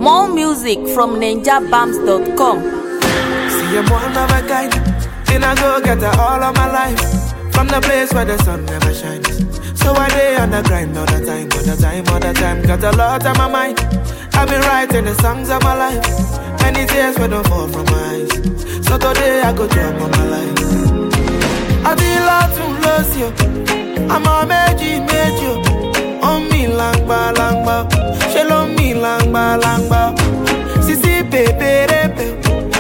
More music from ninjabams.com. See, I'm one of a kind. Then I go get her all of my life. From the place where the sun never shines. So I day on the grind all the time, all the time, all the time. Got a lot on my mind. I've been writing the songs of my life. Many tears will don't fall from my eyes. So today I go drop on my life. I feel like to lose you. I'm a made you. On me langba langba. She love me langba langba. Sisi pepe repe.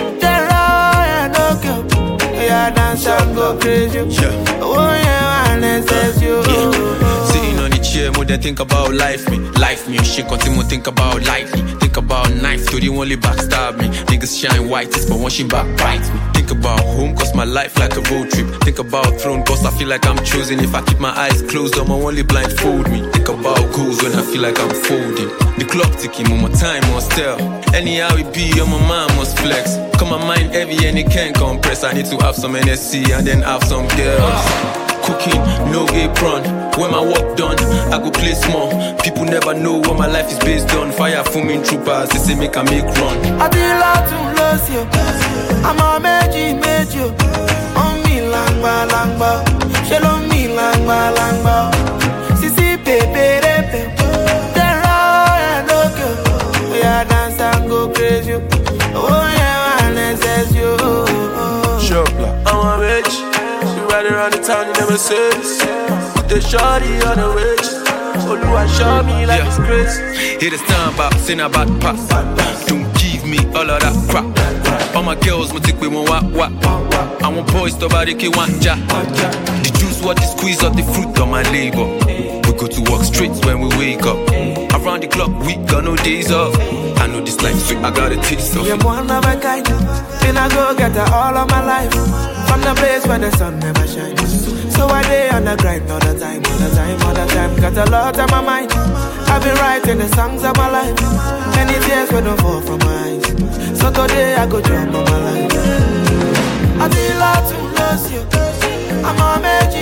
Terra and okay. Yeah, dance and go crazy. Oh yeah, and says you. Sitting on the chair, more than think about life me, shit continue think about lightly. Think about knife, to the only backstab me. Niggas shine whites, but one she back bites me. Think about home, cause my life like a road trip. Think about throne, cause I feel like I'm choosing. If I keep my eyes closed, I'ma only blindfold me. Think about goals when I feel like I'm folding. The clock ticking, on my time must tell. Anyhow it be, on my mind must flex. Cause my mind heavy and it can't compress. I need to have some NSC and then have some girls. Cooking, no apron. When my work done, I go play small. People never know what my life is based on. Fire fuming troopers, they say make a make run. I feel like to lose you. I'm a made you. On me langba langba. She love me langba langba. Sisi pepe repe. Terra and okay. Yeah, dance and go crazy. Oh yeah, and says you. Sure, I'm a bitch. She ride around the town, you never say this. Put the shorty on the wedge. Oluwa show me like it's crazy. Hit the stand back, sing about pop. Don't give me all of that crap. All my girls, my tick we won't wap. I want boys to body ki want ja. The juice what the squeeze of the fruit of my labor. We go to work straight when we wake up. Around the clock, we got no days off. I know this life sweet, I got a taste of it. You're one of a kind. Then I go get her all of my life. From the place where the sun never shines. So I day on the grind all the time, all the time, all the time. Got a lot on my mind. I've been writing the songs of my life. Many tears will don't fall from my eyes. So today I go drop on my life. I feel like to lose you. I'm a made